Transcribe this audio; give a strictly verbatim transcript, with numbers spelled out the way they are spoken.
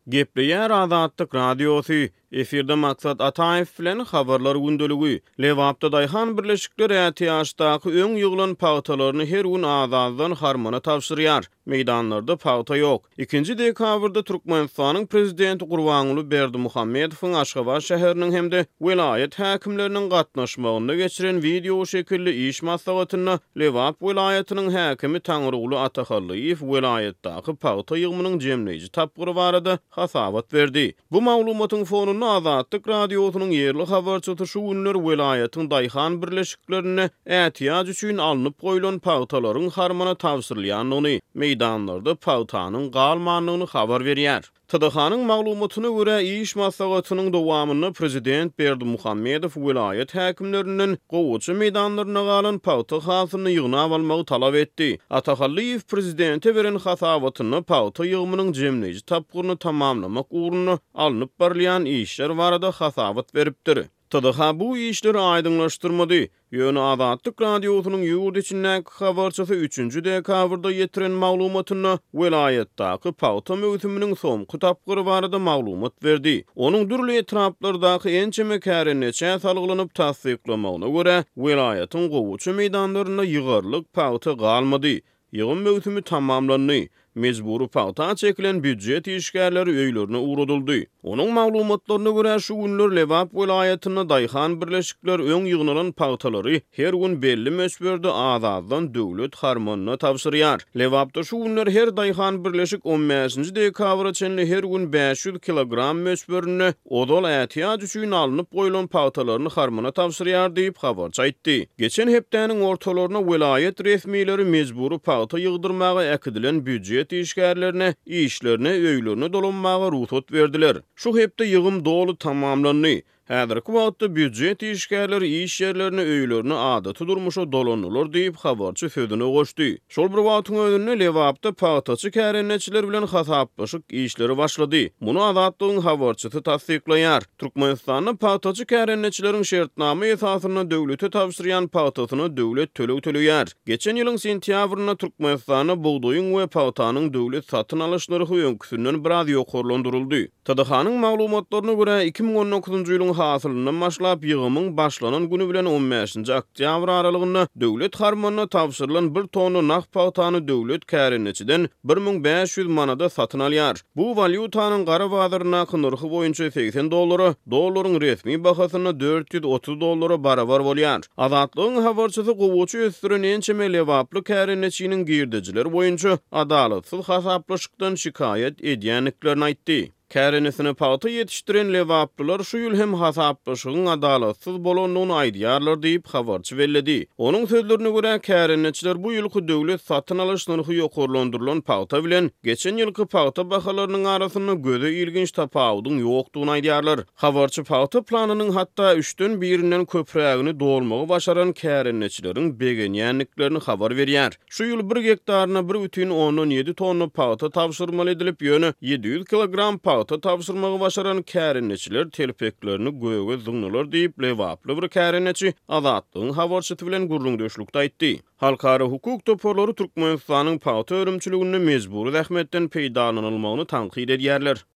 Gepleýär Azatlyk radiosy, efirde maksat Ataev bilen habarlar gündölügi. Lewapda daýhan birleşikler ätiýaşdaky öň ýygylan pagtalaryny her gün azaddan harmana tapşyrýar. Meydanlarda pagta ýok. ikinji dekabrda Türkmenistanyň prezidenti Gurbanuly Berdimuhammedowyň Aşgabat şäheriniň hemde welayet häkimleriniň gatnaşmagyna geçiren video şekilli iş maslahatyna Lewap welaýatynyň häkimi Taňryogly Atahallyýew welayetdaky pagta ýygmynyň jemleýiji tapgyry barada hasabat berdi. Bu maglumatyň fonuna Azatlyk radiosynyň ýerli habarçysy şu günler welaýatyň daýhan birleşiklerine ätiýaç üçin alınıp goýulan pagtalaryň harmana tapşyrylýanyny, meydanlarda pagtanyň galmanlygyny habar berýär. T D H-nyň maglumatyna görä iş maslahatynyň dowamyny prezident Berdimuhammedow welayet häkimlerinden gowuçy meydanlaryna galan pagta hasyny ýygnap almagy talap etdi. Atahallyýew prezidente beren hasabatyny pagta ýygmynyň jemleýiji tapgyryny tamamlamak ugruna alınıp barylýan işler barada hasabat beripdir. T D H bu işleri aýdyňlaşdyrmady. Ýöne Azatlyk radiosynyň ýurt içindäki habarçysy üçünji dekabrda ýetiren maglumatyna welayetdaky pagta möhüminiň soňky tapgyry barada maglumat berdi. Onuň dürli etraplardaky ençeme kärenneçe salgylanyp tasdiklamagyna görä, welaýatyň gowuçy meydanlaryna ýygarlyk pagta galmady. Ýygyn möhümi tamamlandy. Mezburi pagta çekilen büdjet işgärleri öýlerine uğradyldy. Onuň maglumatlaryna görä şu günler Lewap welaýatyna daýhan birleşikler öň ýygnalan pagtalary her gün belli mösberde azaddan döwlet harmanyna tapşyrýar. Lewapda şu günler her daýhan birleşik on beşinji dekabra çenli her gün beş ýüz kilogram mösberini odal ätiýaç üçin alınıp goýulan pagtalaryny harmana tapşyrýar diýip habarçy aýtdy. Geçen hepdäniň ortalaryna welaýet resmiýetleri mezburi pagta ýygdyrmaga äkidilen büdjet işgärlerine, işlerine, öýlerine dolanmaga ruhsat berdiler. Şu hepde ýygym dolu tamamlandy. Häzirki wagtda büdjet işgärleri iş ýerlerine, öýlerine adaty durmuşa dolanýarlar diýip habarçy sözüne goşdy. Şol bir wagtyň özünde Lewapda pagtaçy kärenneçiler bilen hasaplaşyk işleri başlady. Muny Azatlygyň habarçysy tasdiklaýar. Türkmenistanyň pagtaçy kärenneçileriň şertname esasyna döwlete tapşyrýan pagtasyny döwlet tölew töleýär. Geçen ýylyň sentýabryna Türkmenistana buğdoýyň we pagtanyň döwlet satyn alyşlary öňküsünden biraz ýokarlandyryldy. T D H-nyň maglumatlaryna görä iki ming on dokuzunji ýylyň hasylyndan başlap ýygymyň başlanan güni bilen on beşinji oktyabr aralygyna döwlet harmanyna tapşyrylan bir tonu nak pagtany döwlet kärenneçiden bir ming beş ýüz manada satyn alýar. Bu valyutanyň gara bazaryna narhy boýunça seksen dollary, dollaryň resmi bahasyna dört ýüz otuz dollara barabar bolýar. Azatlygyň habarçysy gowuçy ösdüren ençeme Lewaply kärenneçiniň girdijiler boýunça adalatsyz hasaplaşykdan şikayet edýänliklerini aýtdy. Kärennesine pagta ýetişdiren Lewaplylar şu ýyl hem hasaplaşygyň adalatsyz bolanlygyny aýdýarlar diýip habarçy belledi. Onuň sözlerine görä kärenneçiler bu ýylky döwlet satyn alyş narhy ýokarlandyrylan pagta bilen geçen ýylky pagta bahalarynyň arasyna göze ilginç tapawudyň ýokdugyny aýdýarlar. Habarçy pagta planynyň hatda üçden birinden köprägini dolmagy başaran kärenneçileriň begenýänliklerini habar berýär. Şu ýyl bir hektaryna bir бүтүн ondan ýedi tonna pagta tapşyrmaly edilip ýöne yedi ýüz kilogram pagta tapşyrmagy başaran kärenneçiler telpeklerini göge zyňnalar diýip Lewaply bir kärenneçi Azatlygyň habarçysy bilen gurrundaşlykda aýtdy. Halkara hukuk toporlary Türkmenistanyň pagta örümçiligini mezburi zähmetden peýdalanylmagyny taňkyd edýärler.